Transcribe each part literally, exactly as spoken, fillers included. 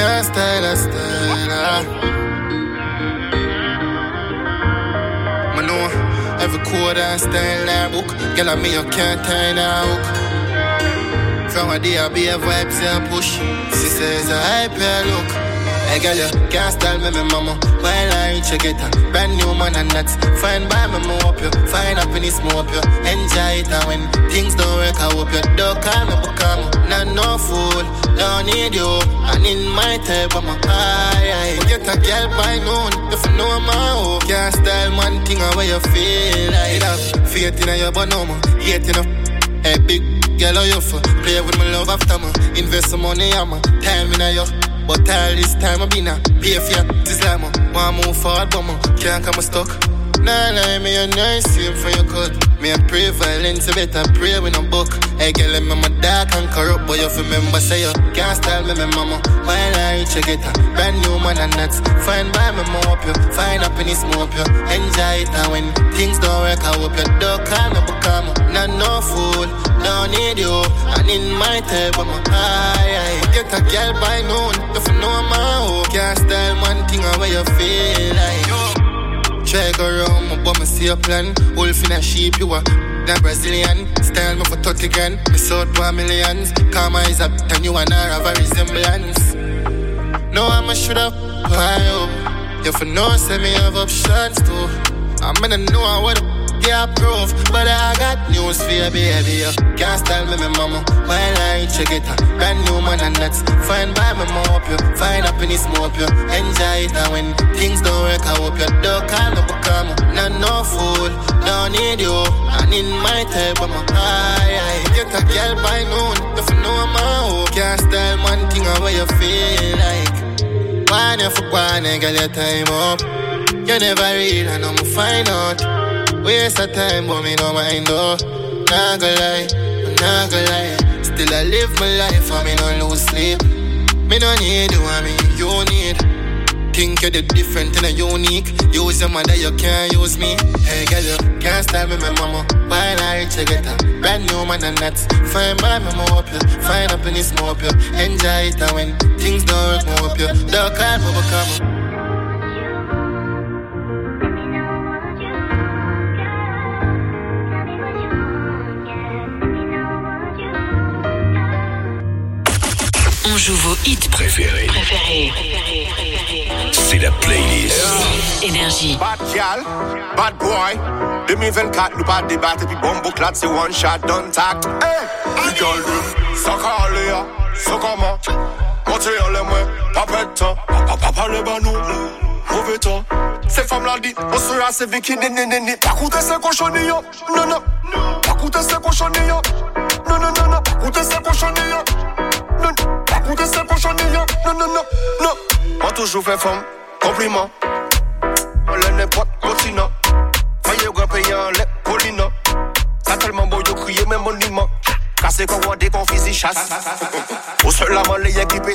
Can't style a style. I know every quarter and style that book. Girl, I me you can't tie that hook. From a day I be a vibes and push. She says I hype your look. Hey girl, you can't style me, me mama. While I reach you get a brand new man and that's fine by me, me hope you find happiness, me hope you enjoy it. And when things don't work, I hope you don't call me, become not no fool. Don't need you, and in my type, I'm a high. Get a girl by noon, if you know my hope. Can't style one thing away you feel like that. Faith in your but no more, hate enough. Hey big girl, how you for? Play with my love after me. Invest some money, I'm a time in a you. But all this time I been a pay for you. This like me, wanna move forward, but me can't come stuck. Nah, nah, me a nice same for your cut. Me a pray violence, you better pray with no book. Hey girl, me my dark and corrupt, but you remember say you can't style me, me mama. While I reach you get a brand new man and that's fine by me, me hope you find happiness, me hope you enjoy it. And when things don't work, I hope you don't call me, become not no fool. Don't need you, and in my type, I'm a high. Get a girl by noon, if you know my hope. Can't style one thing away you feel like. Try go around, my bum, see your plan. Wolf in a sheep, you are that Brazilian. Style me for thirty grand, me sold for millions. Karma is up, and you and her have a resemblance. No, I'm a shoot up, why up? You for no, say me have options too. I'm gonna know what yeah, proof, but I got news for you, baby. You can't style me, me mama. While I reach you get a brand new man and that's fine by me, me hope you find happiness, me hope you enjoy it. And when things don't work, I hope you don't call me, become not no fool. Don't need you, and in my type, I'm a high. Get a girl by noon, if you know my hope. Can't style one thing away you feel like. One you for one, girl, your time up. You never read, and I'm find out. Waste of time, but me no mind though. Nah go lie, nah go lie. Still I live my life, and me no lose sleep. Me no need you, I mean you need. Think you're the different and a unique. Use your mother, you can't use me. Hey girl, you can't style me, my mama. While I reach you get a brand new man and that's fine by me, me hope you find happiness, me hope you enjoy it. And when things don't work, me hope you don't call me, become. On joue vos hits préférés. Préférés. C'est la playlist. Yeah. Énergie. Bad gal, bad boy. deux mille vingt-quatre, nous pas débattre. Puis bombo clat, c'est one shot, don't talk. Hey, I girl, ça calé, ça comment? Montez en les mains, pas de temps. Papa parle pas nous, mauvais temps. Ces femmes-là dit, on sera ces vicky, né, né, né, né. Pas coûter ces cochonillos, non, non. Pas coûter ces cochonillos, non, non, non, non. Pas coûter ces cochonillos, non, non. Pas coûter ces cochonillos, non, non, non, non. On toujours fait femme, compliment. On l'a n'importe continent. Faye grand payant, les colina. Ça tellement beau, y'a crié même monument. Cassé qu'on voit des confis, chasse. Au seul la main, les équipés.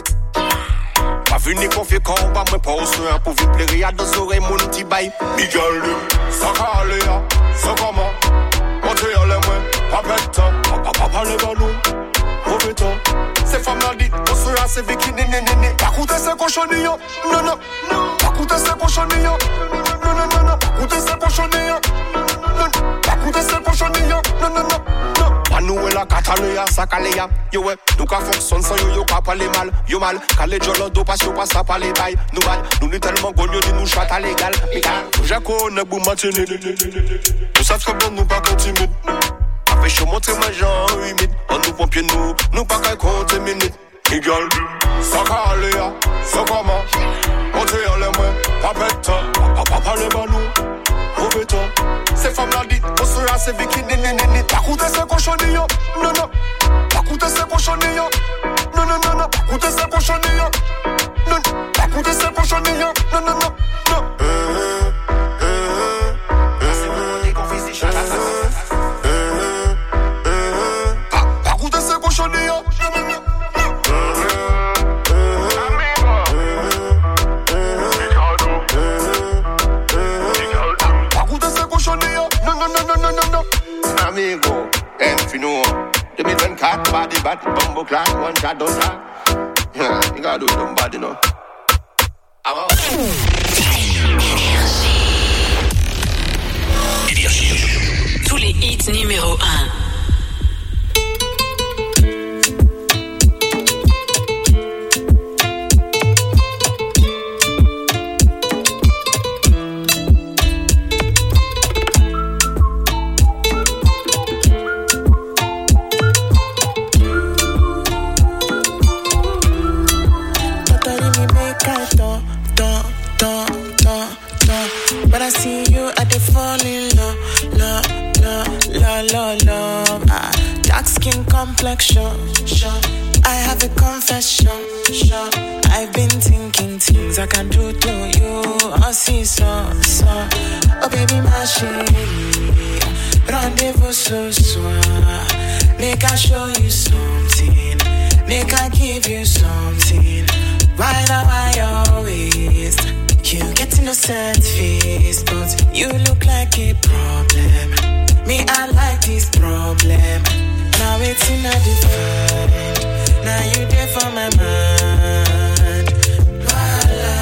Pas venu confier quand on va me pas au soin. Pour vite plaire, à deux oreilles, mon petit bail. Bigel, ça calé, ça comment. Montez en les mains, pas de temps. Papa parle pas nous, mauvais temps. Ces femmes-là dit, on sera ces vicky, né, né, né, né. Pas coûter ces cochonillos, non, non, non. Pas coûter ces cochonillos, non, non, non, non. Pas coûter ces cochonillos, non, non. Pas coûter ces cochonillos, non, non, non, non. Manuela, Catalunya, Sakaléa, yo ouais. Nous qu'à fonctionne sans yo, yo qu'à parler mal, yo mal. Calé jolo, do pas yo pas ça parler bail. Nous mal, nous nous tellement gogno, dit nous chata légal. Nous j'acco, ne boum matine. Nous savons que bon, nous pas continuer. Fait chaud monter ma jambe humide. On nous pompiers nous, nous pas qu'à compter minutes. Miguel, ça calé, ça comment. Montez en les mains, pas de temps. Papa parle pas nous, mauvais temps. Ces femmes-là dit, on sera ces vicky, né, né, né, né. Pas coûter ces cochonillos, non, non. Pas coûter ces cochonillos, non, non, non, non. Pas coûter ces cochonillos, non, non. Pas coûter ces cochonillos, non, non, non, non. Euh, euh, euh, c'est bon, des confis, c'est chasse. Amigo, Enfino, deux mille vingt-quatre, body bat, bombo clan, one shot, don't talk. Yeah, you gotta do it, them bad, you know. Énergie. Tous les hits numéro un. Complexion, sure. I have a confession, sure. I've been thinking things I can do to you. I see so, so. Oh baby, my chérie, rendezvous ce soir. Make I show you something, make I give you something. Right now I always, you get innocent face, but you look like a problem. Me, I like this problem. Now it's in a different. Now you there for my mind. Voila,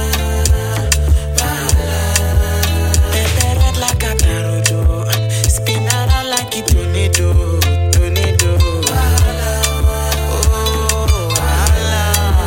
voila. Pepe red like a tarodo. Spin around like a tornado, tornado. Voila, oh, voila.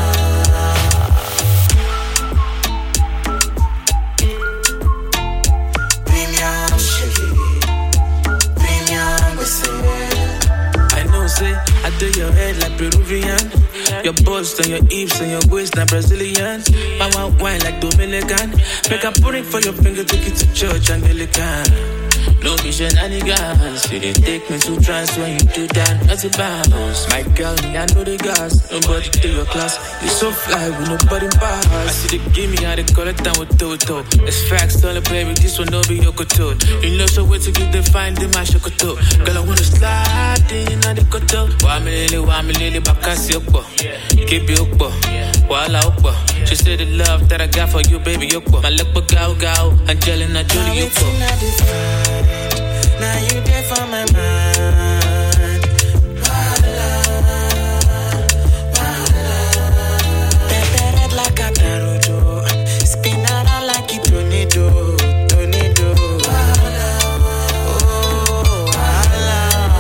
Premium sugar, premium whistle. Say, I do your head like Peruvian. Your bust and your hips and your waist like Brazilian. My one wine like Dominican. Make a put it for your finger, take it to church Anglican. No be shenanigans. You didn't take me to trance when you do that. Nothing bounce. My girl, me, I know the gas. Nobody take your class. You so fly with nobody pass. I see they give me how they call it down with Toto. It's facts, tell it, baby. This one don't be your couture. You know, so wait till you define the my shokoto. Girl, I wanna slide in on the koto. Why me lily, why me lily, bakasi okbo. Keep you okbo. Wala okbo. She said the love that I got for you, baby, okbo. My luck, but go, go. Angelina Jolie, okbo. Now you there for my mind. Voila, voila. Pepe red like a tarodo. Spin around like a tornado, tornado. Voila, oh, voila.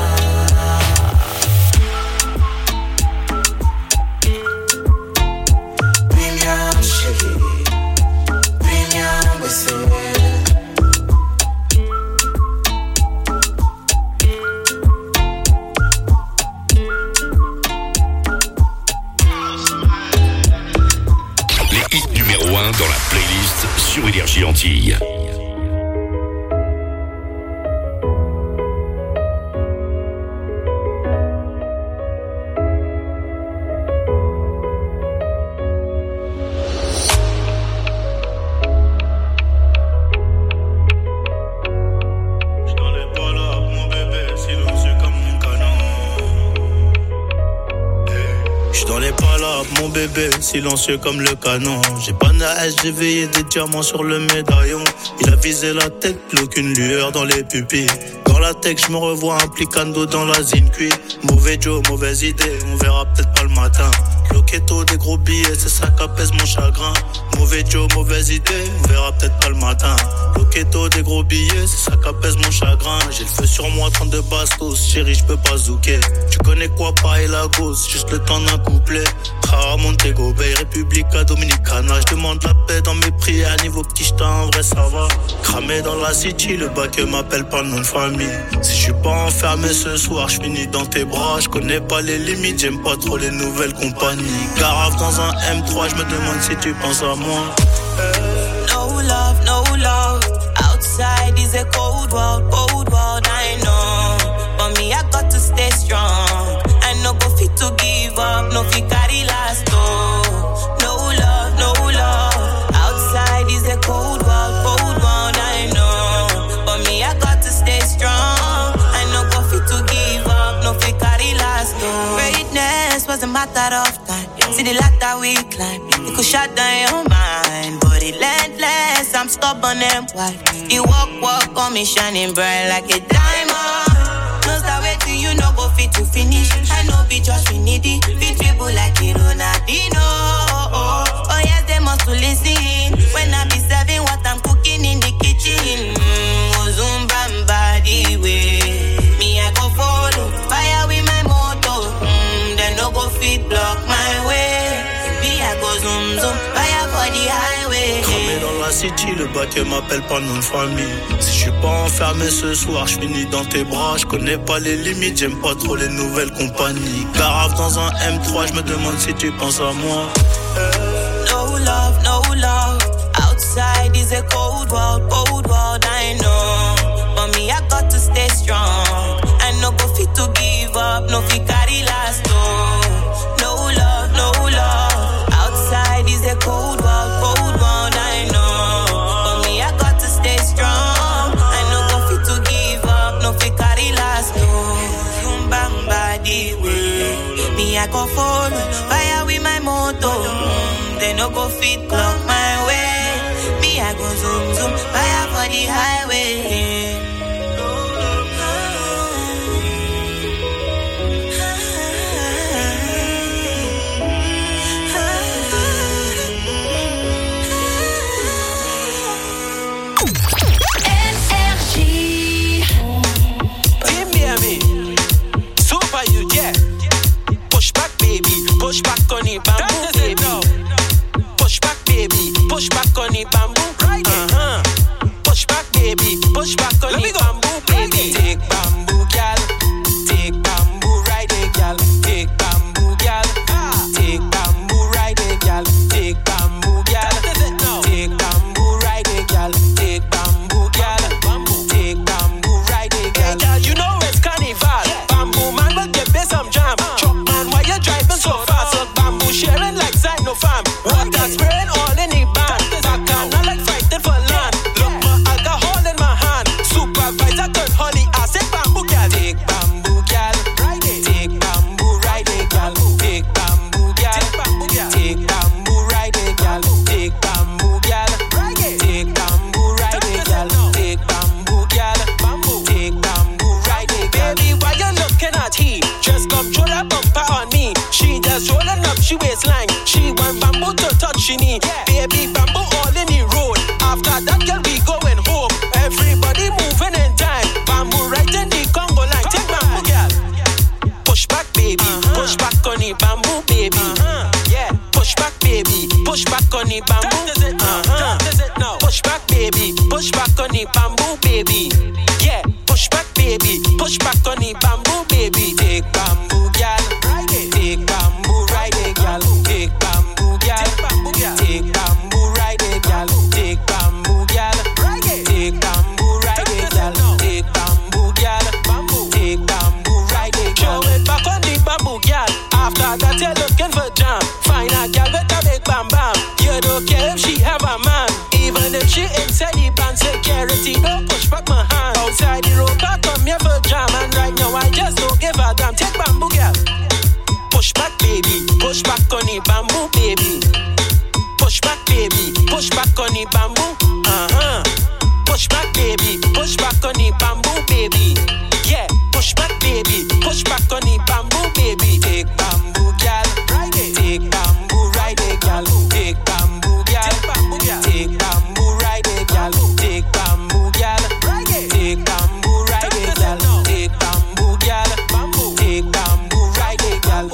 Premium sugar, premium whistle. Dans la playlist sur Énergie Antilles. Mon bébé, silencieux comme le canon. J'ai pas de hache, j'ai veillé des diamants sur le médaillon. Il a visé la tête, plus aucune lueur dans les pupilles. Dans la tech, je me revois implicando dans la Zincuit. Mauvais Joe, mauvaise idée, on verra peut-être pas le matin. Loquetto, des gros billets, c'est ça qu'apaise mon chagrin. Mauvais Joe, mauvaise idée, on verra peut-être pas le matin. Loquetto, des gros billets, c'est ça qu'apaise mon chagrin. J'ai le feu sur moi, trente-deux bastos, chérie, j'peux pas zouker. Tu connais quoi, pareil la gosse, juste le temps d'un couplet. Ah, Montego Bay, Republica Dominicana. J'demande la paix dans mes prières, niveau petit j't'en en vrai ça va. Cramé dans la city, le bac m'appelle pas le nom de famille. Si j'suis pas enfermé ce soir, j'finis dans tes bras. J'connais pas les limites, j'aime pas trop les nouvelles compagnies. Garave dans un M trois, j'me demande si tu penses à moi. No love, no love. Outside is a cold world, cold world, I know. But me, I got to stay strong. I no go fit to give up, no fit carry last, oh. No love, no love. Outside is a cold world, cold world, I know. But me, I got to stay strong. I no go fit to give up, no fit carry last, oh. Greatness was a matter of time. See the ladder we climb, it could shut down your mind. But relentless, I'm stubborn and white. You walk, walk on me shining bright like a diamond. No start waiting, you know go fit to finish. I know be just we need it. Fit people like it Ronaldinho. City, le bac m'appelle pas nom de famille. Si je suis pas enfermé ce soir, je finis dans tes bras. Je connais pas les limites, j'aime pas trop les nouvelles compagnies. Garave dans un M trois, je me demande si tu penses à moi. No love, no love. Outside is a cold world, cold world, I know. But me, I got to stay strong. I no go fit to give up, no fit carry last, no. No love, no love. Outside is a cold world, cold world, I know. But me, I got to stay strong. I no go fit to give up, no fit carry last, no. Zoom bang body way. Me, I go follow, fire with my motor. Mm, they no go fit clock my way. Me, I go zoom zoom, fire for the highway. Push back on the bamboo, baby. Push back, baby. Push back on the bamboo. Right uh-huh. Push back, baby. Push back on the bamboo, baby. Take bamboo, gal. Take bamboo, ride it, gal. Take bamboo, gal. Take bamboo, ride it, gal. Take bamboo, gal. Take bamboo, ride it, gal. Take bamboo, gal. Take bamboo, ride it, gal. Hey, gal, you know it's carnival. Bamboo man will give me some jam. Truck man, why you driving so fast? Sharing like side no farm. Water spraying all in the band. Back down, not like fighting for land. Look, my alcohol in my hand. Supervisor turn honey. I say bamboo gal. Take bamboo gal. Take bamboo ride it gal. Take bamboo gal. Take bamboo ride it gal. Take bamboo gal. Take bamboo ride it gal. Take bamboo gal. Take bamboo ride it gal. Baby, why you looking at he? Just come throw that bumper on me. She just rolling up, she waistline. She want bamboo to touch she knee. Yeah. Baby, bamboo all in the road. After that, girl, we going home. Everybody moving in time. Bamboo right in the Congo line. Take bamboo, girl. Push back, baby. Uh-huh. Push back on the bamboo, baby. Uh-huh. Yeah. Push back, baby. Push back on the bamboo. Uh-huh. Push back, baby. Push back on the bamboo, baby. Yeah. Push back, baby. Push back on the bamboo, baby. Take bamboo, girl. Take bamboo, ride it, gal. Take bamboo, gal. Take bamboo, ride it, gal. Take bamboo, gal. Take bamboo, ride it, gal. Take bamboo, gal. Take bamboo, ride it, gal. Throw it back on the bamboo, gal. After that, you're looking for jam. Find a gal with a big bam bam. You don't care if she have a man. Even if she inside the band, security don't push back my hand. Outside the road, I come here for jam. And right now, I just don't give a damn. Take bamboo, gal. Push back, baby. Push back on the bamboo, baby. Push back, baby. Push back on the bamboo. Uh-huh. Push back, baby. Push back on the bamboo, baby. Yeah. Push back, baby. Push back on the bamboo, baby. Take bamboo, gal. Take bamboo, ride it, gal. Take bamboo, gal. Take bamboo, ride it, gal. Take bamboo, gal. Take bamboo, ride it, gal. Take bamboo, gal. Take bamboo, ride it, gal.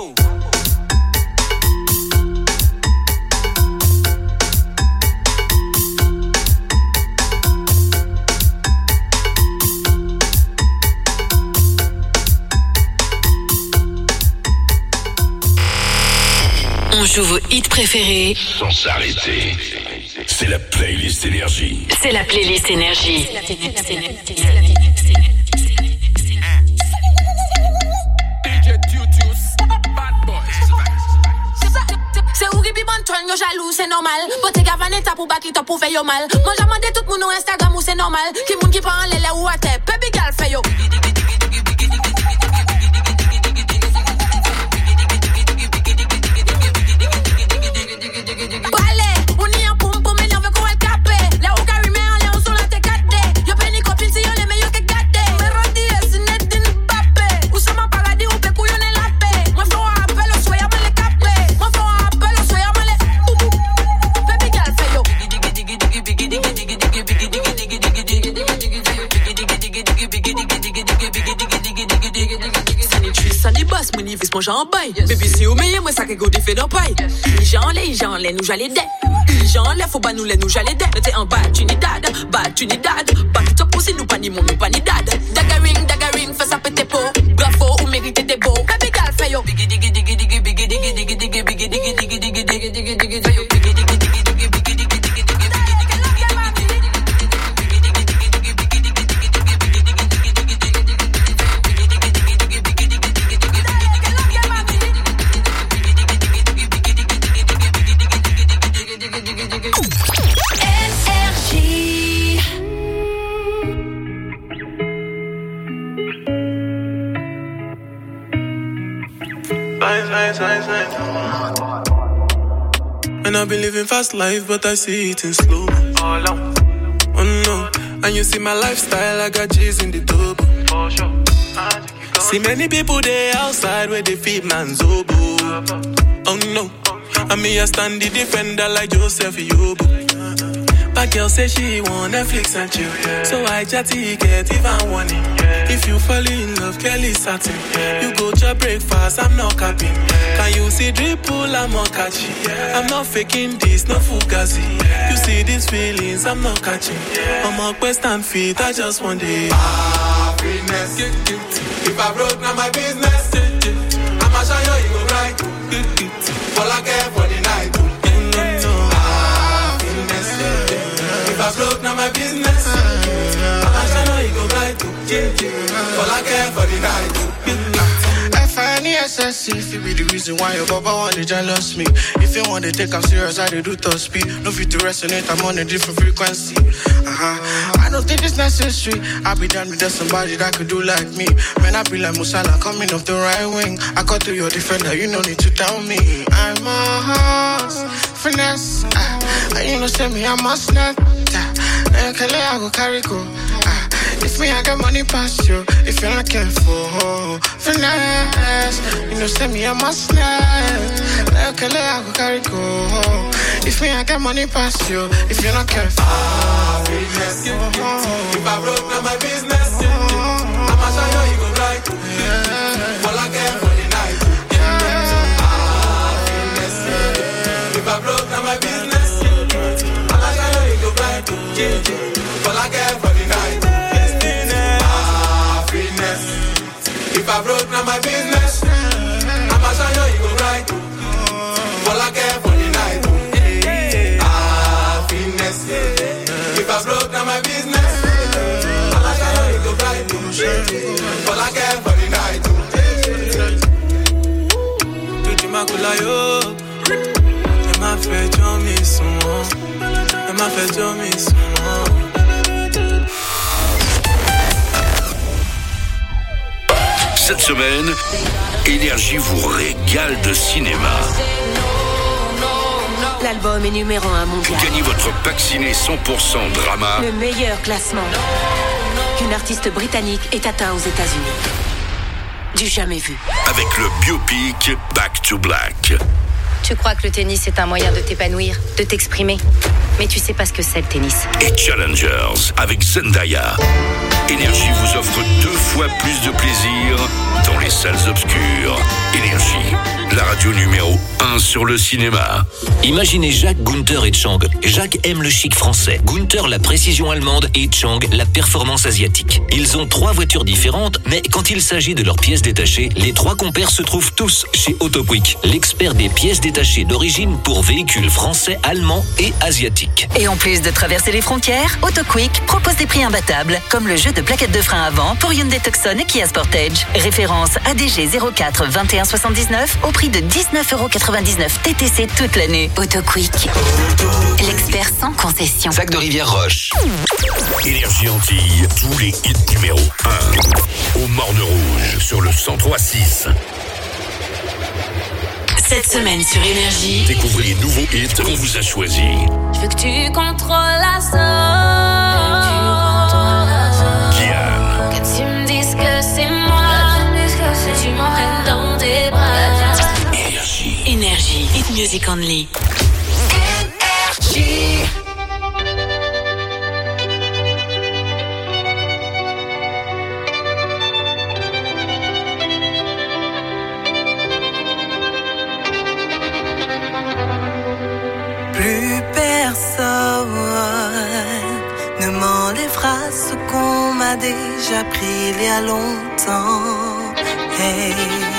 On joue vos hits préférés sans s'arrêter. C'est la playlist Énergie. C'est la playlist Énergie. C'est ou qui bon ton yo jaloux, c'est normal. Pote gavaneta pour baki to pour faire yo mal. Moi j'ai demandé tout moun Instagram ou c'est normal. Qui moun qui prend les ou à terre, baby girl fait yo. diggy diggy diggy diggy diggy diggy diggy diggy diggy diggy diggy diggy diggy diggy diggy diggy diggy mange en bail. Baby, si vous meillez, moi, ça que go fait dans paille. J'en l'ai, j'en l'ai, nous j'allais dé. J'en l'ai, faut pas nous les, nous j'allais dé. T'es en bas, Trinidad, bas, Trinidad. Back it up, aussi, nous pas ni mon, nous pas ni dad. Daggering, daggering, fais ça péter peau. Bravo, ou méritez des beaux. Baby, girl, fais yo. Biggie, diggy, diggy, diggy, biggie, diggy, diggy, diggy, biggie, diggy, diggy, diggy, diggy, diggy, diggy, diggy, diggy, diggy, diggy, diggy, And I've been living fast life, but I see it in slow. Oh no, and you see my lifestyle, I got G's in the double. See many people there outside where they feed man's oboe. Oh no, and me I stand the defender like Joseph Yobo. My girl say she want Netflix and chill, yeah. So I chatty get even warning, yeah. If you fall in love, Kelly satin, yeah. You go to breakfast, I'm not capping, yeah. Can you see dripple, I'm not catching, yeah. I'm not faking this, no fugazi, yeah. You see these feelings, I'm not catching, yeah. I'm on quest and feet, I just want the happiness. If I broke, now my business, I'ma show you, you go right. All I care for the night. If I broke, now my business. I shall know you go right to all I care for the night. F I N E S S, if it be the reason why your baba want to jealous me. If you want to take I'm serious, I do top speed. No fit to resonate, I'm on a different frequency. Uh-huh. I don't think it's necessary. I be done with just somebody that could do like me. Man, I be like Musala coming off the right wing. I got to your defender, you no need to tell me. I'm a horse, finesse. Uh, you know, say me, I'm a snap. Uh, I go carry go. Uh, if me, I got money past you. If you're not careful, finesse. You know, say me, I'm a snap. I go carry go. If me, I got money past you. If you're not careful, ah, business. If I broke, now my business. I'ma show you, you go right. All I care for the night. Ah, business. If I broke, now my business. All I care for the night. Ah, fitness. If I broke, now my business. I'ma show you, you go right. All I care for the night. Ah, fitness. If I broke, now my business. I'ma show you, you go right. All I care for the night. Tutti macula yo. E ma fait dormir son. E ma fait dormir son. Cette semaine, Énergie vous régale de cinéma. L'album est numéro un mondial. Gagnez votre pack ciné cent pour cent drama. Le meilleur classement qu'une artiste britannique ait atteint aux États-Unis. Du jamais vu. Avec le biopic Back to Black. Tu crois que le tennis est un moyen de t'épanouir, de t'exprimer, mais tu sais pas ce que c'est le tennis. Et Challengers avec Zendaya. Énergie vous offre deux fois plus de plaisir dans les salles obscures. Énergie, la radio numéro un sur le cinéma. Imaginez Jacques, Gunther et Chang. Jacques aime le chic français, Gunther la précision allemande et Chang la performance asiatique. Ils ont trois voitures différentes, mais quand il s'agit de leurs pièces détachées, les trois compères se trouvent tous chez Autoquick, l'expert des pièces détachées d'origine pour véhicules français, allemands et asiatiques. Et en plus de traverser les frontières, Autoquick propose des prix imbattables, comme le jeu de plaquettes de frein avant pour Hyundai Tucson et Kia Sportage. Référence A D G zéro quatre vingt et un soixante-dix-neuf au prix de dix-neuf euros quatre-vingt-dix-neuf T T C toute l'année. Autoquick, l'expert sans concession. Sac de Rivière Roche. Énergie Antilles, tous les hits numéro un. Au Morne Rouge sur le cent trois six. Cette semaine sur Énergie, découvrez les nouveaux hits qu'on vous a choisis. Je veux que tu contrôles la zone. Kian. Que tu me dises que c'est moi. Que tu m'emmènes dans tes bras. Énergie. Énergie, hit music only. Énergie. Plus personne ne m'enlèvera ce qu'on m'a déjà pris il y a longtemps. Hey.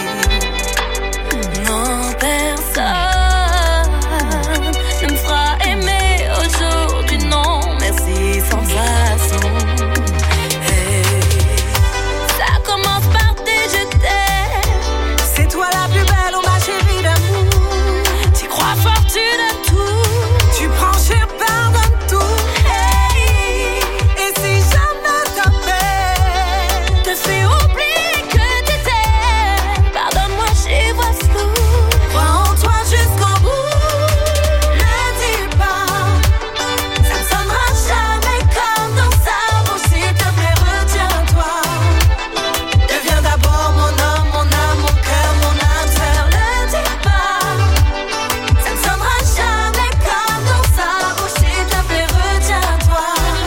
Non, personne ne me fera aimer aujourd'hui, non, merci, sans façon. Hey. Ça commence par des je t'aime. C'est toi la plus belle, oh ma chérie d'amour. Tu crois fort, tu donnes tout. Tu prends cher, pardonne tout. Hey. Et si jamais ta peine te fait oublier que t'étais, pardonne-moi, j'y vois flou. Crois en toi jusqu'au bout. Ne dis pas, ça ne sonnera jamais comme dans sa bouche. S'il te plaît, retiens-toi. Deviens d'abord mon homme, mon âme, mon cœur, mon âme sœur. Ne dis pas, ça ne sonnera jamais comme dans sa bouche. S'il te plaît, retiens-toi.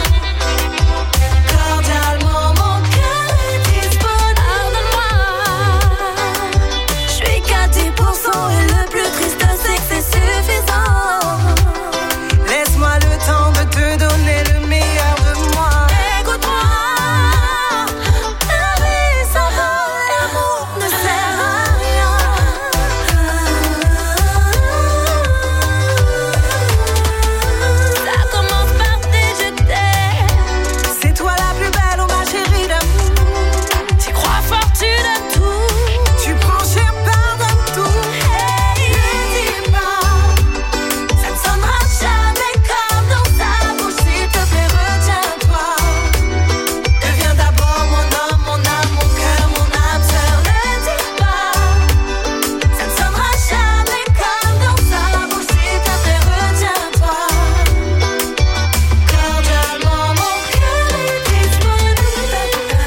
Cordialement, mon cœur est disponible. Pardonne-moi, je suis qu'à dix pour cent et le plus triste c'est que c'est suffisant. Laisse-moi le temps de te donner le meilleur de moi. Écoute-moi, la vie sans l'amour ne sert à rien. Ça commence par des je t'aime. C'est toi la plus belle, oh ma chérie d'amour. Tu crois fort, tu donnes tout. Tu prends cher, pardonne tout. Hey. Ne dis pas, ça ne sonnera jamais comme dans sa bouche. S'il te plaît, retiens-toi. Deviens d'abord mon homme, mon âme, mon cœur, mon âme sœur. Ne dis pas, ça ne sonnera jamais comme dans sa bouche. S'il te plaît, retiens-toi. Cordialement, mon cœur est disponible.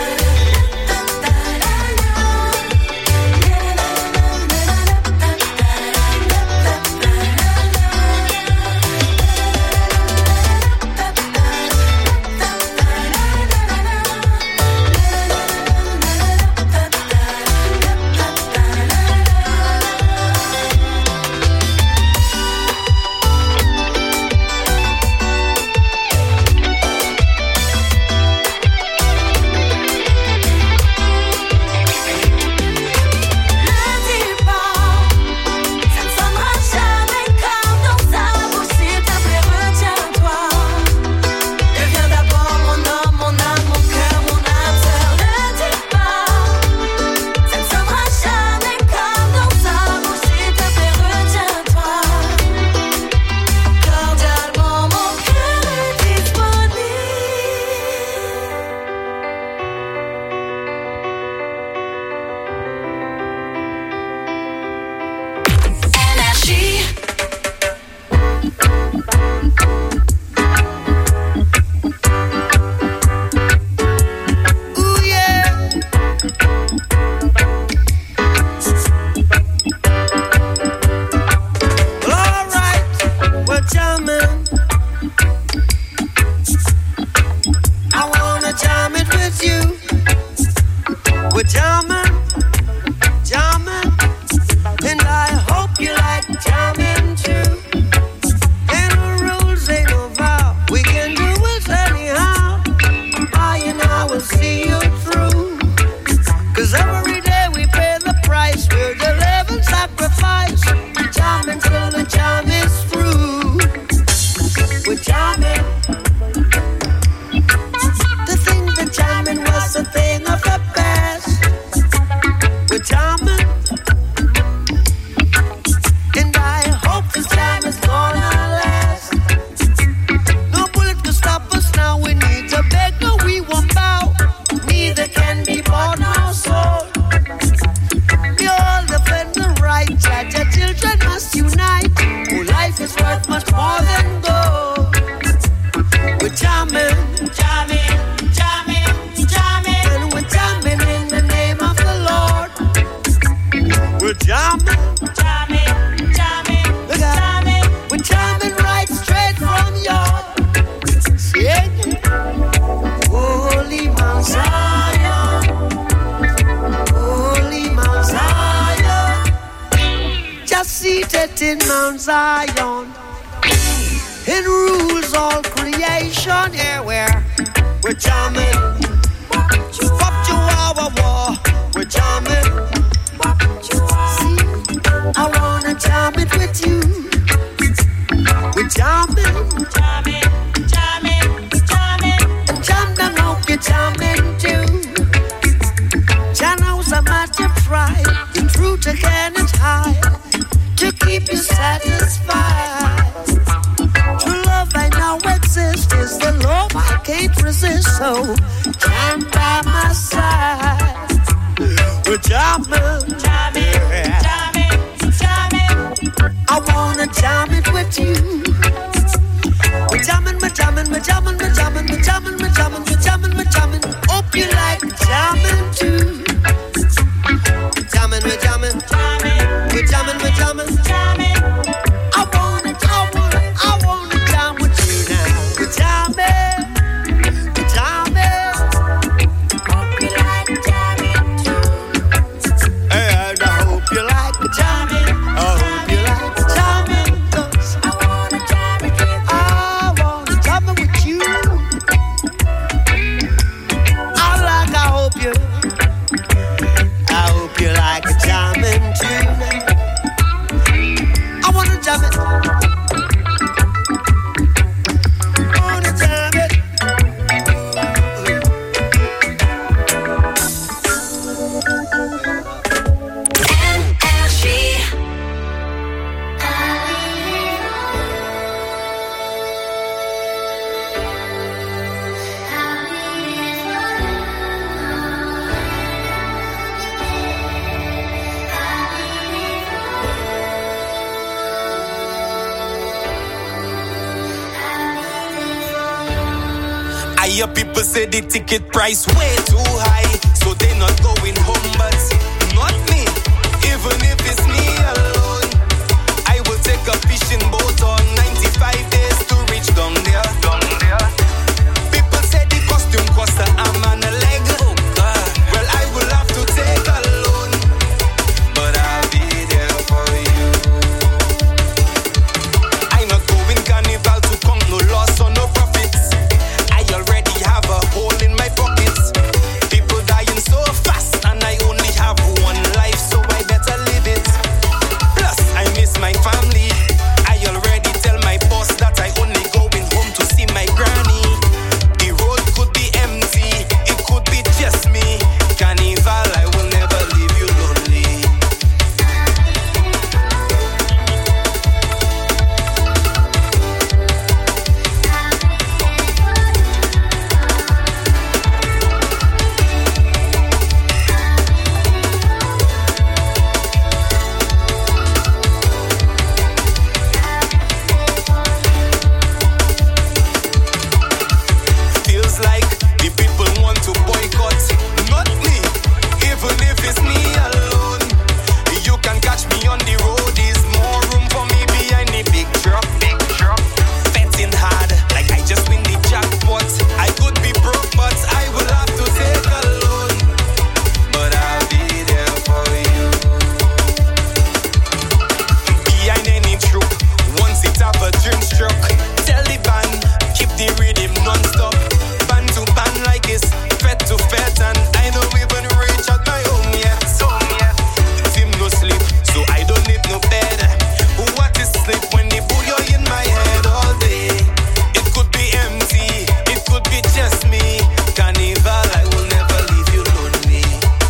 Ne dis pas, ça ne sonnera jamais comme dans sa bouche. S'il te plaît, retiens-toi. Deviens d'abord mon homme, mon âme, mon cœur, mon âme sœur. Ne dis pas, ça ne sonnera jamais comme dans sa bouche. S'il te plaît, retiens-toi. Cordialement, mon cœur est disponible. Énergie. Ooh yeah. Well, all right, we're jamming. I wanna jam it with you. We're jamming, jamming, and I hope you like jamming too. Ain't no rules, ain't no vow. We can do it anyhow. I and I will see you through. Cause every day we pay the price. We're the living sacrifice. Jamming till the jam is through. We're jamming. To think that jamming was a thing of the past. We're jamming. And I hope this jam is gonna last. No bullet can stop us now. We need to beg, no, we won't bow. Neither can be bought nor sold. We all defend the right. Judge, our children must unite. Oh, life is worth much more than gold. We're jamming, jamming, jamming, jamming, and we're jamming in the name of the Lord. We're jamming, jamming, jamming, jamming. We're jamming right straight from your yeah. Holy Mount Zion, Holy Mount Zion, just seated in Mount Zion. and rules all creation. Yeah, we're we're jamming. Wop chihuahua war, we're jamming. See, I wanna jam it with you. We're jamming, jamming, jamming, jamming. Jam down, hope you're jamming too. Jano's a matter pride, the truth again is high, to keep you satisfied. True love I now exist is the love I can't resist, so jam by my side. We're jamming, jamming, jamming, jamming. I wanna jam it with you. We're jamming, we're jamming, we're jamming, we're jamming, we're jamming, we're jamming, we're jamming, we're jamming. Hope you like jamming too. Jamming, we're jamming, jamming, we're jamming, we're jamming, jamming. I wanna, I wanna, I wanna jam with you now. We're jamming, we're jamming. Hope you like jamming too. And I hope you like jamming. I hope you like jamming. 'Cause I wanna jam with you. I wanna jam with you. I like, I hope you. I hope you like a jamming too. I wanna jam it. I wanna jam it. I hear people say the ticket price way too high, so they not going home, but not me. Even if it's me alone, I will take a fishing boat on ninety-five days to reach down there. Down there. People say the costume cost a arm and a leg. Oh God. Well, I will have to take a loan, but I'll be there for you. I not going carnival to count no loss or no profits. I already have a hole in my pockets. People dying so fast, and I only have one life, so I better live it. Plus, I miss my family. I already tell my boss that I only going home to see my granny. The road could be empty, it could be just me. Carnival, I will never leave you lonely. Feels like the people want to boycott, not me. Even if it's me alone, you can catch me on the road. There's more room for me behind the big truck, big truck. Betting hard, like I just win the jackpot. I could be broke, but I will have to take a loan. But I'll be there for you. Behind any troop, once it have a dream struck. Tell the band, keep the rhythm non-stop. Band to band like it's fed to fed, and I don't even reach out my home yet. Home yet. The team no sleep, so I don't need no bed. What is sleep when the booyah in my head all day? It could be empty, it could be just me. Carnival, I will never leave you lonely.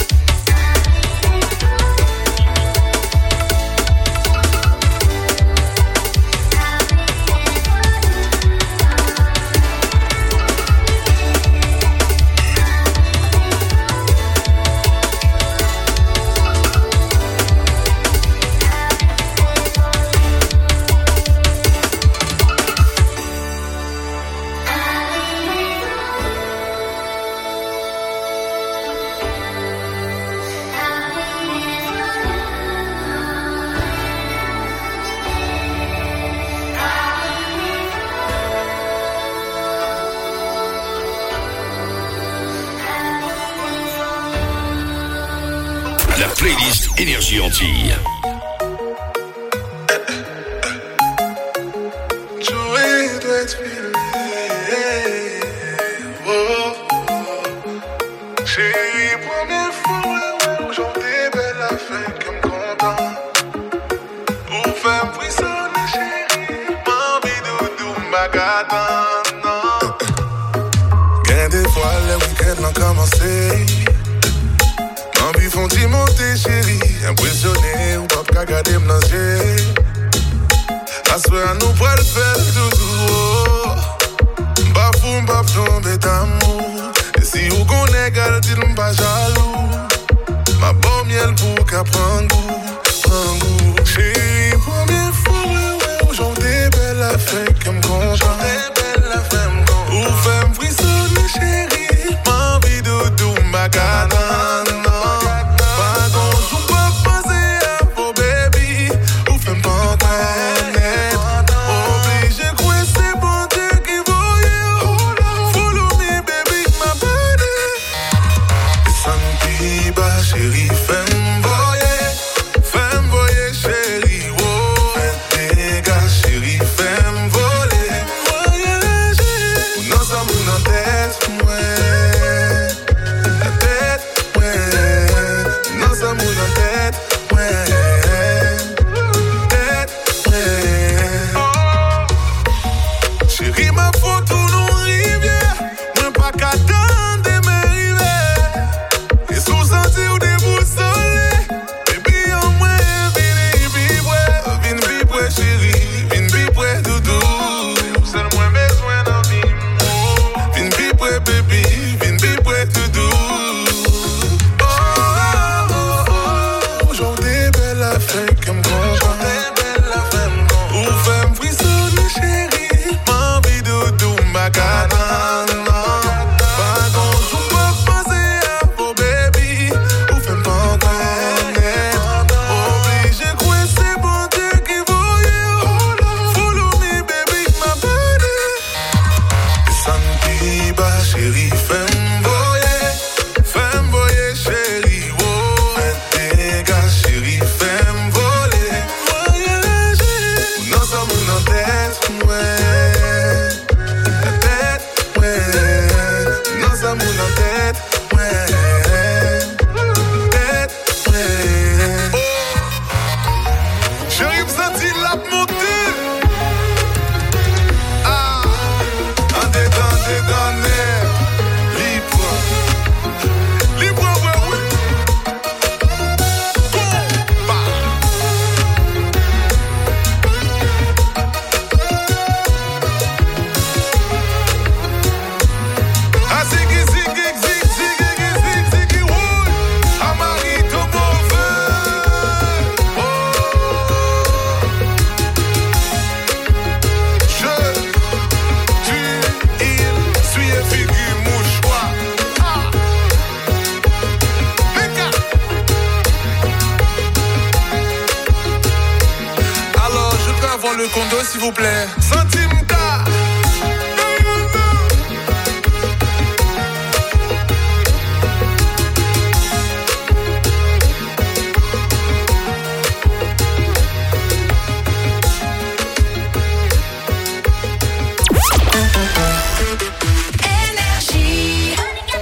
La playlist Énergie Antilles. Joey. commencer. Envie font t'y monter, chérie. Impressionné, ou pas qu'à garder m'nager. Assoir nous pour le faire toujours. Bafou, m'baf tomber d'amour. Et si vous connaissez, gardez m'pas jaloux. Ma bonne miel pour qu'à prendre goût, prendre goût. Chérie, première fois, ouais, ouais, aujourd'hui, belle affaire qui me content. Belle affaire me content. Ou fait me frissonner, chérie. M'envie de tout, ma canane. Pas qu'on joue pas passer à vos baby. Ou fait me pantaner. Obligé de croire c'est bon Dieu qui voyait. Follow me, baby, ma body. Santi, ba chérie, fais-moi voyer. Fais-moi voyer, chérie, oh. Fais des gars, chérie, fais-moi voler. Voyager. Nous sommes dans tête, ouais. La tête, ouais. Nous sommes dans tête, ouais. Tête, ouais. Chérie, ma photo nous rivière. Moi pas qu'à attendre mes rivets. Et sous senti ou déboussolé. Baby, en moi, vine vibrer. Vine vibrer, chérie. Vine vibrer, doudou. C'est le moins besoin d'en vivre. Vine vibrer, baby. Vine vibrer, doudou. Oh, oh, oh, oh. Aujourd'hui, belle affaire qui me content. Belle affaire me content. Ou fait me frissonner, chérie. M'envie de tout, ma canane. Pas qu'on joue pas passer à vos baby. Ou fait me pantaner. Obligé de croire c'est bon Dieu qui voyait. Follow me, baby, ma body. Santi, ba chérie, fais-moi voyer. Fais-moi voyer, chérie, oh. Fais des gars, chérie, fais-moi voler. Voyager. Nous sommes dans tête, ouais. La tête, ouais. Nous sommes dans tête, ouais. Tête, ouais. Oh. Chérie, vous sentez la montée. Ah. En dedans, dedans, libre. Libre, ouais, ouais. Combat. Ah, ziggy, ziggy, ziggy, ziggy, ziggy, ziggy, wood. Amarito mauvais. Oh. Je, tu, il, suis et figure mouchoir. Ah. Mega. Alors, je peux avoir le condo, s'il vous plaît. Centime ta. Énergie.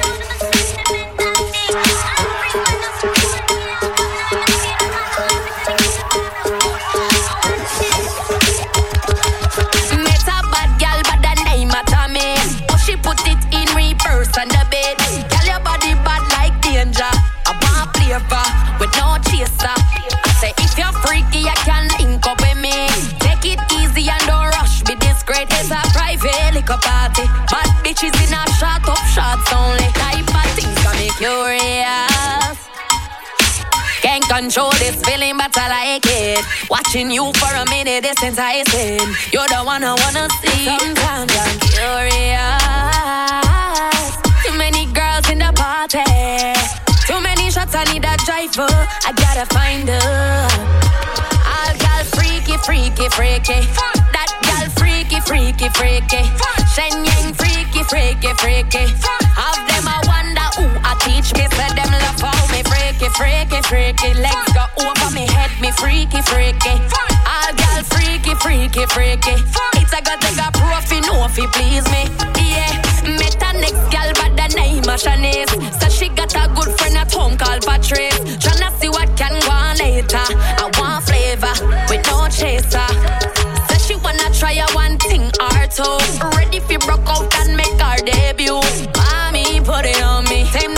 Met a bad gal, but the name matter me. Oh, she put it in reverse on the bed. Girl, your body bad like danger. I want flavor with no chaser. I say if you're freaky, you can link up with me. Take it easy and don't rush me. This great is a private liquor party. Bad bitches in a shot up shots only. Type of things can make you curious. Can't control this feeling, but I like it. Watching you for a minute is enticing. You're the one I wanna see. Sometimes I'm curious. Too many girls in the party. Too many shots, I need a driver. I gotta find her. All girl freaky, freaky, freaky. That girl freaky, freaky, freaky. Shen Yang freaky, freaky, freaky. Have them I wonder who I teach me. Say them love how me freaky, freaky, freaky. Legs go over me head, me freaky, freaky. All girl freaky, freaky, freaky. It's a got take a profi, no fi please me. Yeah, met a next girl but the name of Shanice. So she got a good friend at home called Patrice. Tryna see what can go on later. I want flavor with no chaser. So she wanna try a one thing or two. Ready fi broke out and make her debut. Mommy, put it on me. Same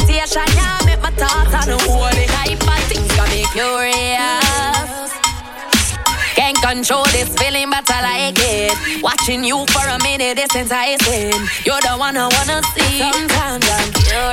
control this feeling, but I like it. Watching you for a minute, it's enticing. You're the one I wanna see. Sometimes I'm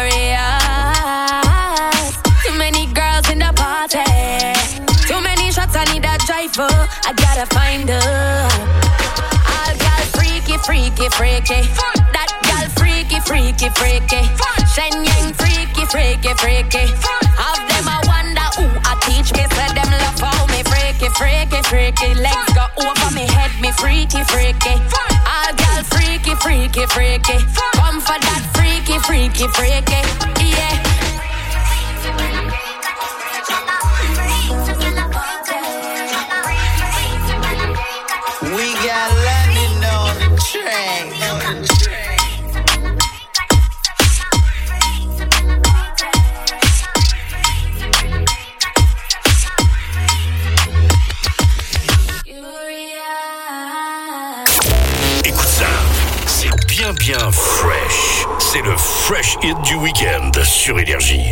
curious. Too many girls in the party. Too many shots, I need a driver. I gotta find her. All girl freaky, freaky, freaky. That girl freaky, freaky, freaky. Shenyang freaky, freaky, freaky. Have them I wonder who I teach me. Said them love how me freaky, freaky, freaky. Legs go over me head, me freaky, freaky. All girl freaky, freaky, freaky. Come for that freaky, freaky, freaky. Yeah. We got London on the track. Écoute ça, c'est bien bien fresh. C'est le fresh hit du week-end sur Énergie.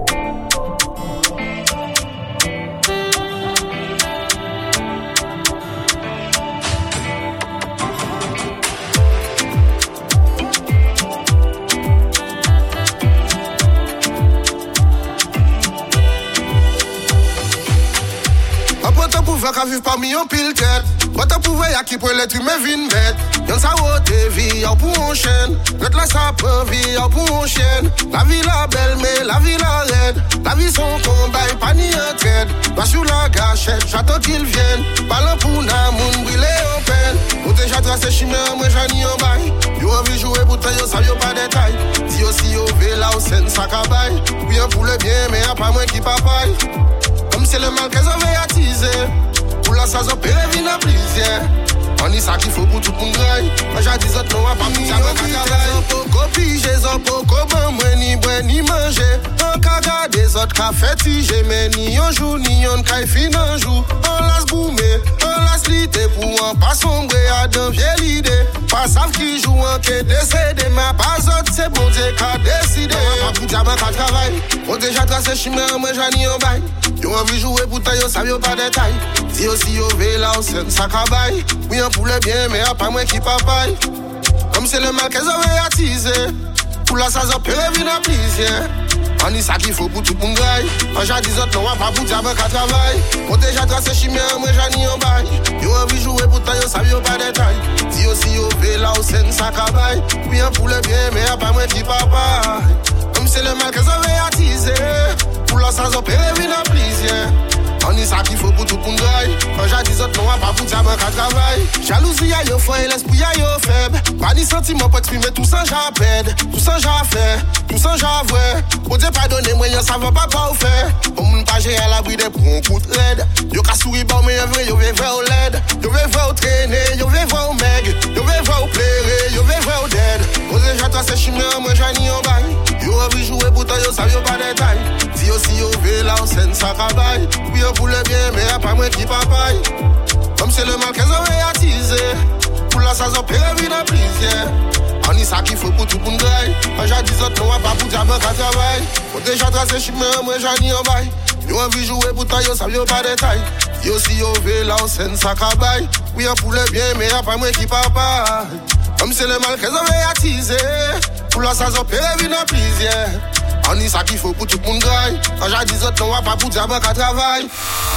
Qu'à vivre parmi un pile tête. Pas ta pouvoir y'a qui peut l'être humain vine bête. Y'en sa haute vie, y'a pour on chaîne. Notre la sa peu vie, y'a pour on chaîne. La vie la belle, mais la vie la raide. La vie son combat, pas ni un trade. Pas sur la gâchette, j'attends qu'il vienne. Parle pour na moun brûlé en peine. Ou déjà tracé chimère, moi j'en ai un bail. Yo envie jouer pour toi, yo sa yo pas détail. Si yo si yo ve la ou sen sa kabaye. Bien pour le bien, mais y'a pas moins qui papaye. Comme c'est le mal qu'elles avaient attisé. Pour la saison, péré vine à plaisir. On y ça qu'il faut pour tout le monde graille. Moi j'ai dit autres non à pas mis. Ça va travailler. Poko pige, zon poko ban moi ni boire ni manger. On ka garde des autres ka fétiger. Mais ni un jour ni un ka fin un jour. On laisse boumer, on laisse liter. Pour un pas sombrer à d'un vieille idée. Pas savent qui joue en qui est décédé. Mais pas autres c'est bon Dieu qui a décidé. On va pas pour diamant qu'à travail. On déjà tracé chimère, moi j'en ai un bail. Yo envie jouer pour toi, yo savent yo pas détail. Si yo si yo ve là, c'est ça cabaye. Oui, on pour le bien, mais y'a pas moins qui papaye. Comme c'est le mal qu'elles avaient attisé. Pour la saison, péré vine à plaisir. On y ça qu'il faut pour tout le monde graille. Quand j'ai dit autres, non, pas pour diable qu'à travail. On déjà tracé chimère, moi j'en ai un bail. Yo envie jouer pour toi, yo savent yo pas détail. Si yo si yo ve là, c'est ça cabaye. Oui, on pour le bien, mais y'a pas moins qui papaye. Comme c'est le mal qu'elles avaient attisé. Pour la saison, péré vine à plaisir. On y ça qu'il faut pour tout le monde graille. Quand j'ai dit autres, non, pas pour diable qu'à travail. Jalousie a yo fort et l'esprit a yo faible. Pas ni sentiment pour exprimer tout ça j'appelle. Tout ça j'affaire, tout ça j'avoué. Pour Dieu pardonner, moi y'a ça va pas pas au faire. Pour moun pas gérer à l'abri des pour un coup de raide. Yo ka souri bon mais y'a vrai, yo ve vrai au led. Yo ve vrai au traîner, yo ve vrai au meg. Yo ve vrai au plaire, yo ve vrai au dead. Pour déjà toi c'est chimère, moi j'en ai un bail. Yo envie jouer pour toi, yo ça yo pas détail. Si yo si yo ve là, c'est ça cabaye. Oui yo pour le bien, mais y'a pas moins qui papaye. Comme c'est le mal qu'elles avaient attisé. Pour la saison, péré vine à plaisir. On y ça qu'il faut pour tout le monde graille. Quand j'ai dit autres, non, pas pour diable qu'à travail. On déjà tracé chimère, moi j'en ai un bail. Yo envie jouer pour toi, yo ça yo pas détail. Yo si yo ve là, c'est ça cabaye. Oui yo pour le bien, mais y'a pas moins qui papaye. Comme c'est le mal qu'elles avaient attisé. Pour la saison, péré vine à plaisir. On y ça qu'il faut pour tout le monde graille. Quand j'ai dit autres, non, pas pour diable qu'à travail.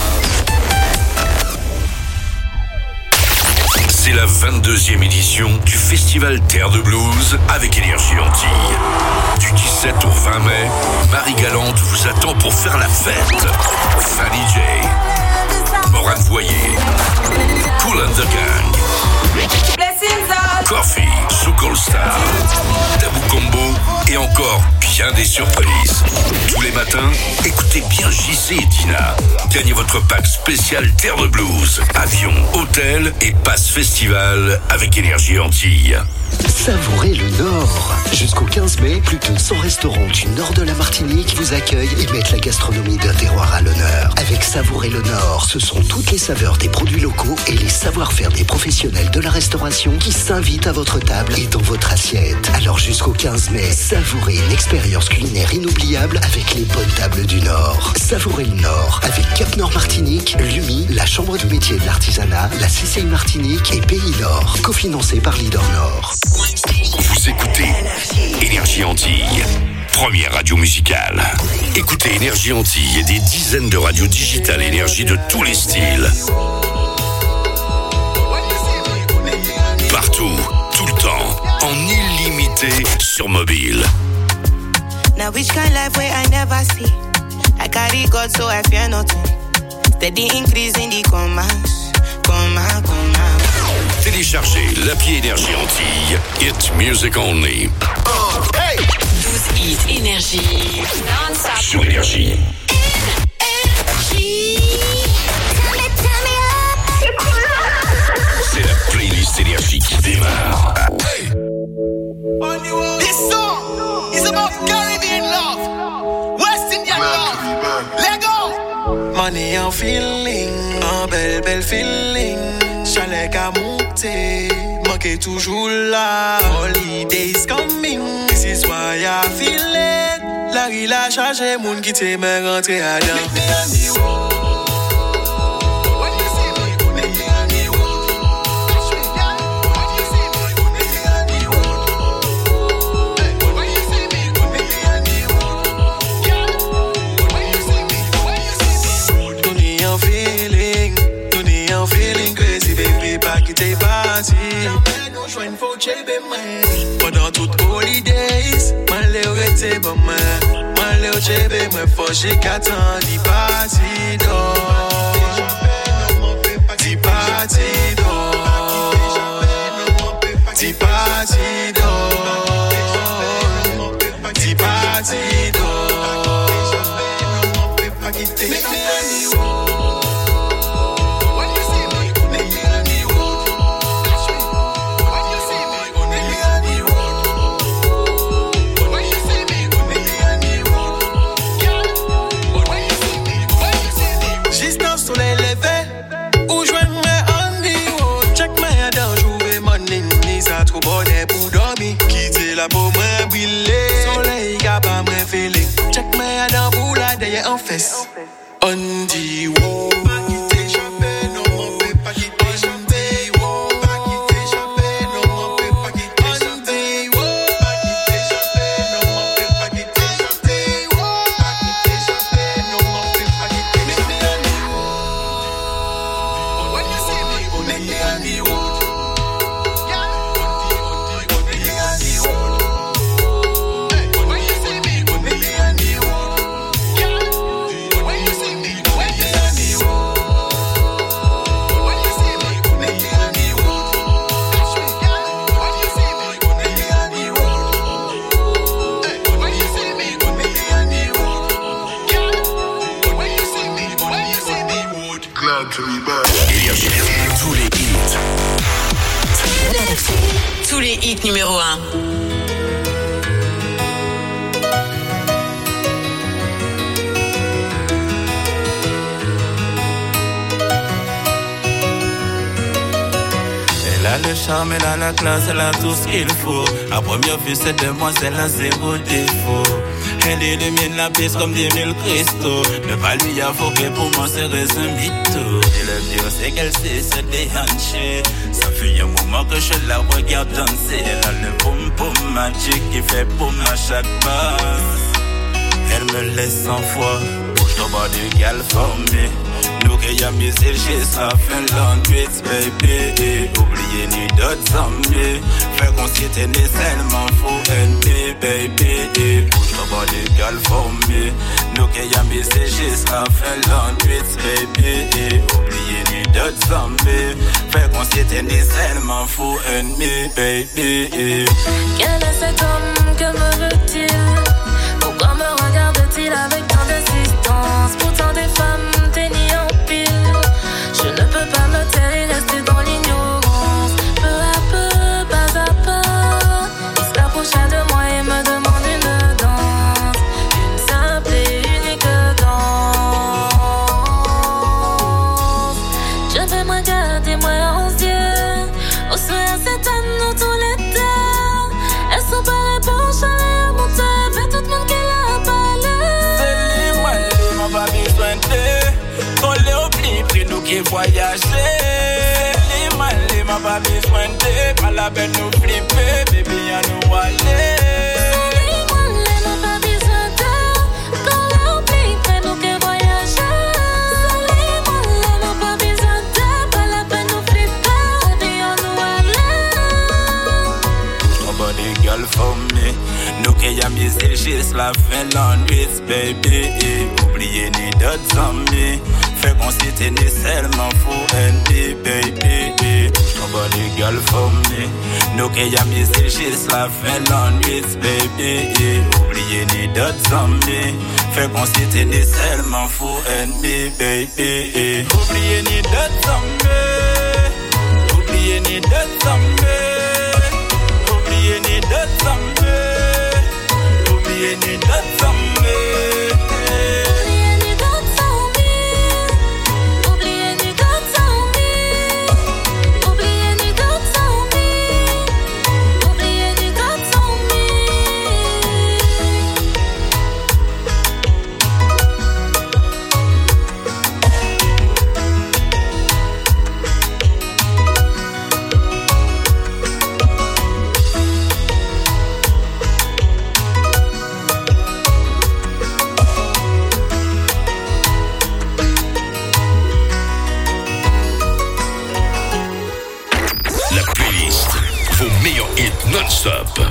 C'est la vingt-deuxième édition du Festival Terre de Blues avec Énergie Antilles. Du dix-sept au vingt mai, Marie Galante vous attend pour faire la fête. Fanny J, Morane Voyer, Cool and the Gang, Coffee, Soukol Star, Tabou Combo et encore bien des surprises. Tous les matins, écoutez bien J C et Tina. Gagnez votre pack spécial Terre de Blues, avion, hôtel et passe festival avec Énergie Antilles. Savourez le Nord. Jusqu'au quinze mai, plus de cent restaurants du nord de la Martinique vous accueillent et mettent la gastronomie d'un terroir à l'honneur. Avec Savourez le Nord, ce sont toutes les saveurs des produits locaux et les savoir-faire des professionnels de la restauration qui s'invitent à votre table et dans votre assiette. Alors jusqu'au quinze mai, savourez une expérience expérience culinaire inoubliable avec les bonnes tables du Nord. Savourez le Nord avec Cap Nord Martinique, Lumi, la Chambre du métier de l'artisanat, la C C I Martinique et Pays Nord, cofinancé par Leader Nord. Vous écoutez Énergie Antilles, première radio musicale. Écoutez Énergie Antilles et des dizaines de radios digitales énergie de tous les styles. Partout, tout le temps, en illimité sur mobile. Now which kind life where I never see? I carry God so I fear nothing. Steady increase in the commas, comma, comma. Téléchargez l'appli Énergie Antilles. It's music only. Oh, hey! douze hits Énergie. Non-stop. Sur Énergie. C'est la playlist Énergie qui démarre. Hey! This song is about Caribbean love, West Indian love. Let go! Money and feeling, un bel bel feeling. Chalet qu'à monter, manqué toujours là. Holidays coming, this is why I feel it. La rue a chargé, moun qui t'aime rentrer à dedans. Pendant toutes holidays, man le rete bon man, man le chebe moi fâché qu'attend di party d'or, di party d'or, di party d'or, di party d'or. La peau moins brûlée, soleil a pas moins feeling. Check my dans boule là derrière en fesse. On dit wow. Tous les hits. Tous les hits numéro un. Elle a le charme, elle a la classe, elle a tout ce qu'il faut. À première vue, cette demoiselle a zéro défaut. Elle illumine la piste comme des mille cristaux. Ne pas lui avouer pour moi serait un mytho. Et le mieux c'est qu'elle sait se déhancher. Ça fait un moment que je la regarde danser. Elle a le boum boum magique qui fait boum à chaque passe. Elle me laisse sans foi. Bouge ton body gal formé. Nous qui y'a mis le chez ça fait l'enquête baby. Oubliez ni d'autres amis. Fait qu'on s'était nécessairement faux ennemi baby. Bouge ton body gal formé. Nous qui y'a mis le chez ça fait l'enquête baby. Oubliez ni d'autres amis. Fait qu'on s'était nécessairement faux ennemi baby. Quel est cet homme, que me veut-il? Pourquoi me regarde-t-il avec tant d'insistance? Pourtant des femmes tennis en pile. Je ne peux pas me taire et rester dans l'ignorance. Peu à peu, pas à pas, il se rapprocha de moi et me demande une danse. Une simple et unique danse. Je vais me garder moi en yeux. Au sourire cette année tous les temps. Elles sont pas les bons chalets à monter. Vers tout le monde voyager. Les mal, les ma pas besoin de pas la peine nous flipper, baby, à nous aller. Girl for me, nous qui y'a mis juste la fin de la nuit, baby. Oubliez ni d'autres amis, fait qu'on s'était ni seulement fou and me, baby. Nobody girl for me, nous qui y'a mis juste la fin de la nuit, baby. Oubliez ni d'autres amis, fait qu'on s'était ni seulement fou and me, baby. Oubliez ni d'autres amis, oubliez ni d'autres amis. Oubliez ni d'autres amis, oubliez ni d'autres amis. Oubliez ni d'autres amis, oubliez ni d'autres amis, oubliez ni d'autres amis, oubliez ni d'autres Non-stop.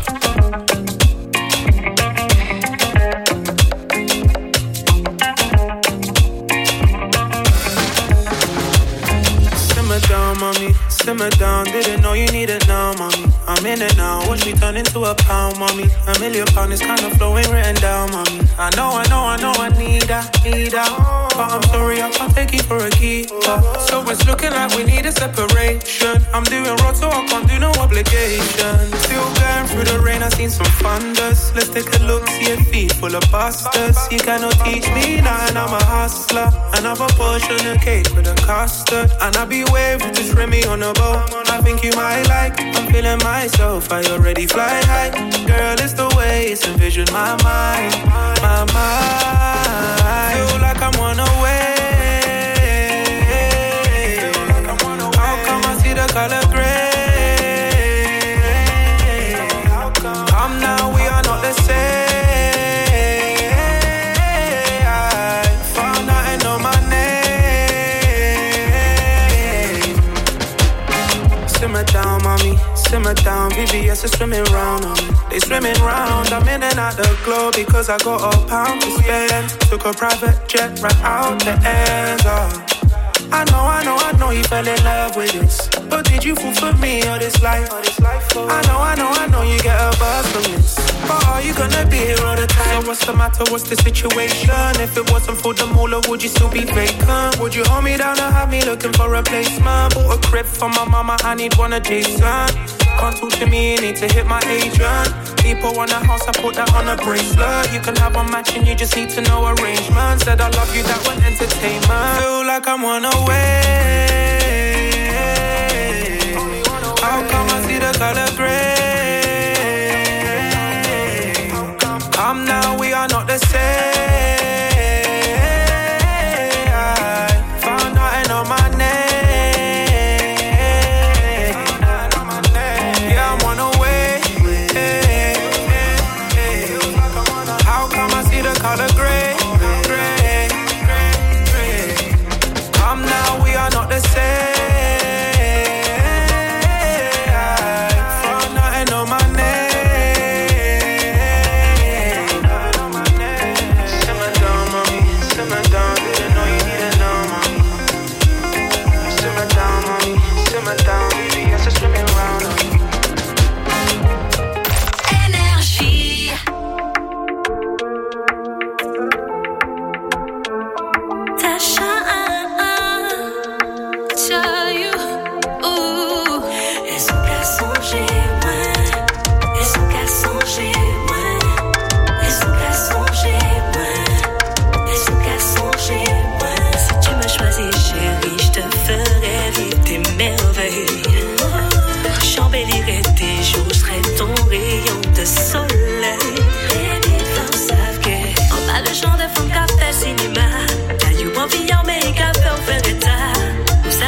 Simmer down, mommy, simmer down. Didn't know you needed now, mommy. I'm in it now. Watch me turn into a pound, mommy. A million pound is kind of flowing written down, mommy. I know, I know, I know I need that, need that. But I'm sorry, I can't take you for a keeper. So it's looking like we need a separation. I'm doing road, so I can't do no obligation. Still going through the rain, I seen some thunders. Let's take a look, see your feet full of busters. You cannot teach me nothing, I'm a hustler. Another portion of cake with a custard. And I be waving, just Remy on a boat. I think you might like, I'm feeling myself, I already fly high. Girl, it's the way it's envision my mind, my mind. Feel like I'm on a way. How come I see the color gray? Come now, we are not the same. I found out and know my name. Simmer down, mommy, simmer down. V V S is swimming round on me. They swimming round, I'm in and out the globe because I got a pound to spend. Took a private jet right out the ends. Oh. I know, I know, I know you fell in love with this. But did you fall for me or this life? I know, I know, I know you get a buzz from this. But are you gonna be here all the time? So what's the matter, what's the situation? If it wasn't for the moolah, would you still be vacant? Would you hold me down or have me looking for a replacement? Bought a crib for my mama, I need one adjacent. Can't talk to me, you need to hit my agent. People want a house, I put that on a bracelet. You can have one matching, you just need to know arrangement. Said I love you, that one entertainment. Feel like I'm on a way. How come I see the color gray? Come now, we are not the same. I found out and know my name. Color gray, gray, gray, gray. Come now, we are not the same. I found out and know my name. Simmer down, mommy, simmer down. Didn't know you needed now, mommy. Simmer down, mommy, simmer down. Baby, yes, it's swimming round on me. Énergie. J'embellirai tes jours, je serai ton rayon de soleil. Et les femmes savent que on a le genre de femme qui fait cinéma. T'as eu envie en make-up, on fait l'état. Ou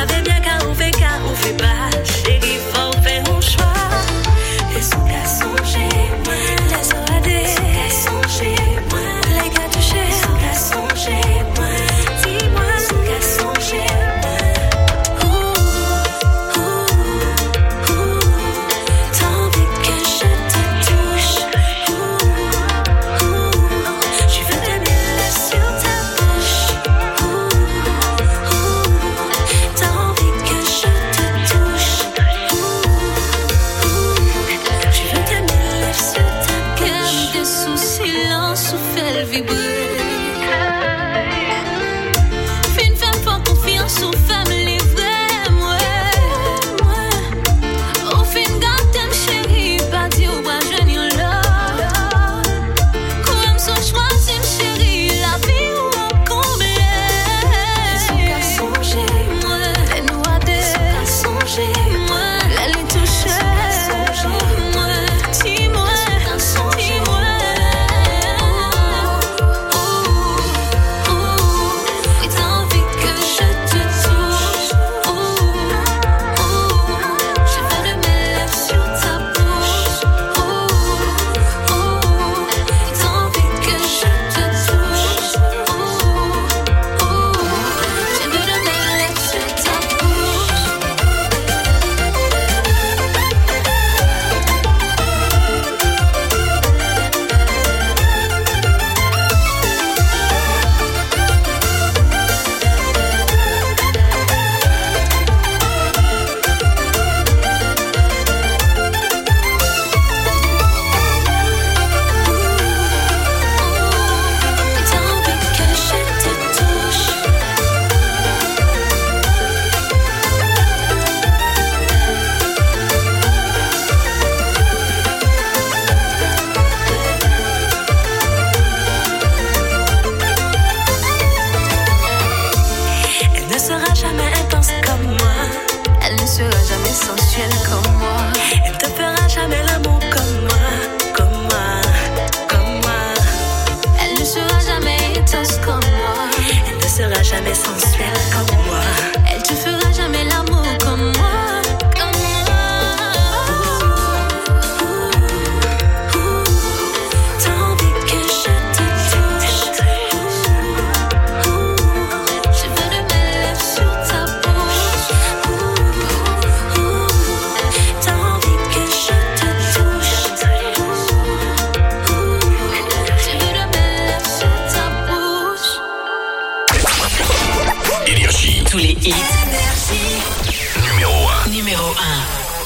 sensuelle comme moi. Elle te fera jamais l'amour comme moi, comme moi, comme moi. Elle ne sera jamais éteuse comme moi. Elle ne sera jamais sensuelle comme moi. Elle te fera jamais l'amour comme moi. Tous les hits. Numéro un. Numéro un.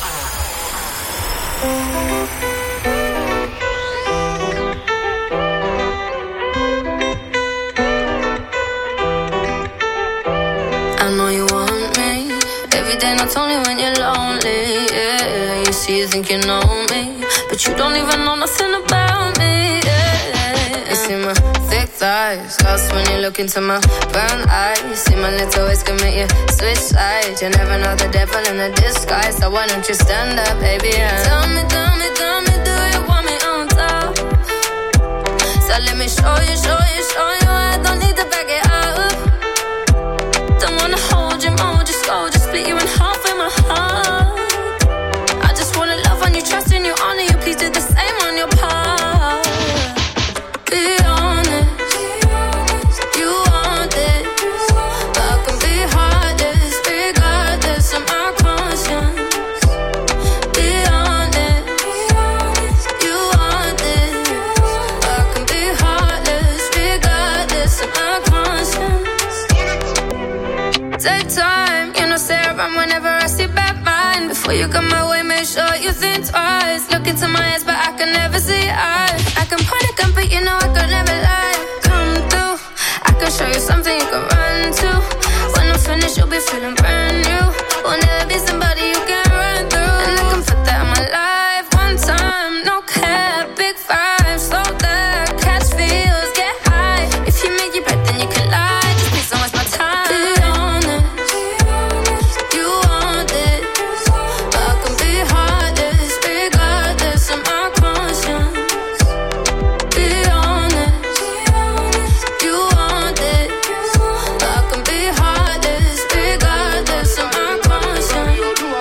I know you want me every day, not only when you're lonely. Yeah, you see, you think you know me, but you don't even know nothing about me. Yeah, you see my thick thighs, lost when you look into my brown eyes. See my little ways can make you switch sides. You never know the devil in a disguise, so why don't you stand up, baby? And tell me, tell me, tell me, do you want me on top? So let me show you, show you, show you. I don't need to back it up. Don't wanna hold you more, just go, just split you in half with my heart. I just wanna love on you, trust in you, honor you. Please do the same on your part. Be honest, you want this, but I can be heartless, regardless of my conscience. Be honest, you want this, but I can be heartless, regardless of my conscience. Take time, you know, stay around whenever I see bad mind. Before you come my way, make sure you think twice. Look into my eyes, but I can never see eyes. I can point a gun, but you know I could never lie. Come through, I can show you something you can run to. When I'm finished, you'll be feeling brand new. Will never be somebody you can run through. And I can put that in my life one time, no cap, big five, slow that, catch feels, get high. If you make your bet, then you can lie. Just please don't waste my time. Be honest, you want this, but I can be heartless, regardless of my conscience. Be honest, you want this, but I can be heartless, regardless of my conscience.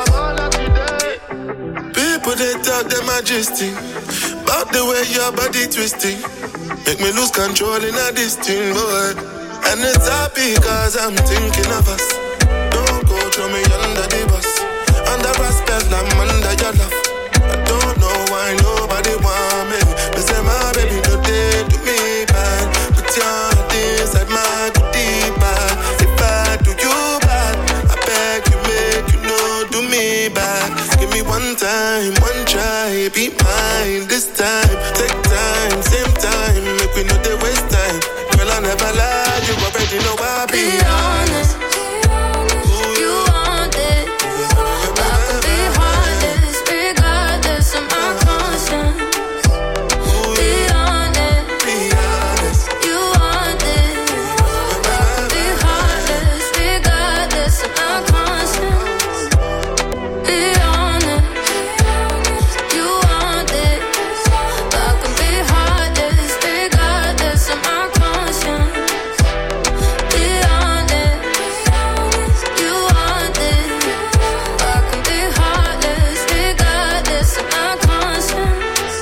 People they talk their majesty about the way your body twisting, make me lose control in a this thing, boy. And it's happy cause I'm thinking of us. Don't go throw me under the bus. Under respect, I'm under your love. I don't know why nobody want me. They say my baby no day to me bad, but your heart inside my goodie bag. If I do you bad, I beg you make you know do me bad. Give me one time, one try, be mine this time. Take time, same time, make we know they waste time. Girl, I never lie, you already know I be honest. You want it, but I can be heartless, regardless of my conscience. Be honest, you want it, but I can be heartless, regardless of my conscience. Be honest, you want it, but I can be heartless, regardless of my conscience. Be honest, you want it, but I can be heartless, regardless of my conscience.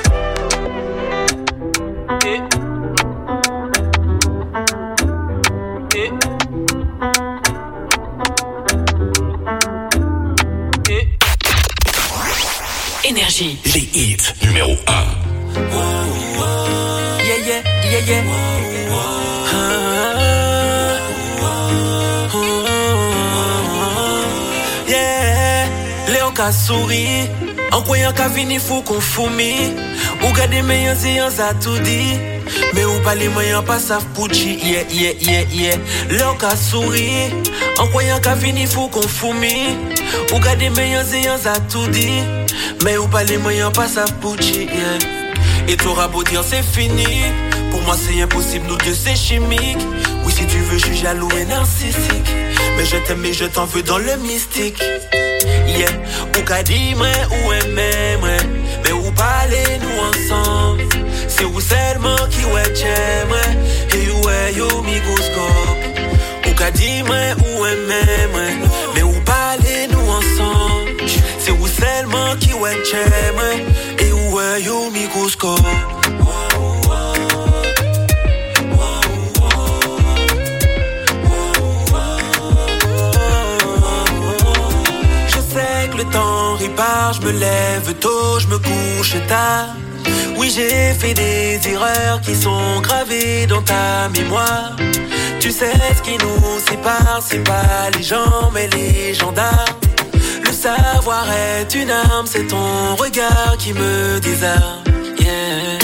Énergie. Les hits. Numéro un. Yeah, yeah, yeah, yeah. Ah, yeah. Léo ka souri, en croyant qu'à vini fou qu'on foumi. Ou gade meilleurs ayants a tout dit. Mais ou pas les moyens pas savent Pucci. Yeah, yeah, yeah, yeah. Léo ka souri, en croyant qu'à vini fou qu'on foumi. Ou gade meilleurs ayants a tout dit. Mais ou pas les moyens pas savent Pucci. Yeah. Et t'auras beau dire c'est fini, pour moi c'est impossible, nous deux c'est chimique. Oui si tu veux je suis jaloux et narcissique, mais je t'aime et je t'en veux dans le mystique. Yeah, ou qu'a dit moi ou aimé moi, mais ou parler nous ensemble. C'est vous seulement qui ouais j'aime moi, et ou est yo microscope. Ou qu'a dit moi ou aimé moi, mais ou parler nous ensemble. C'est vous seulement qui ouais j'aime moi, et ou est yo microscope. Le temps répare, je me lève tôt, je me couche tard. Oui, j'ai fait des erreurs qui sont gravées dans ta mémoire. Tu sais ce qui nous sépare, c'est pas les gens mais les gendarmes. Le savoir est une arme, c'est ton regard qui me désarme. Yeah.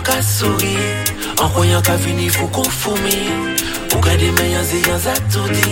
En croyant qu'à finir, faut qu'on fourmille. Ou garder meilleurs ayants à tout dit.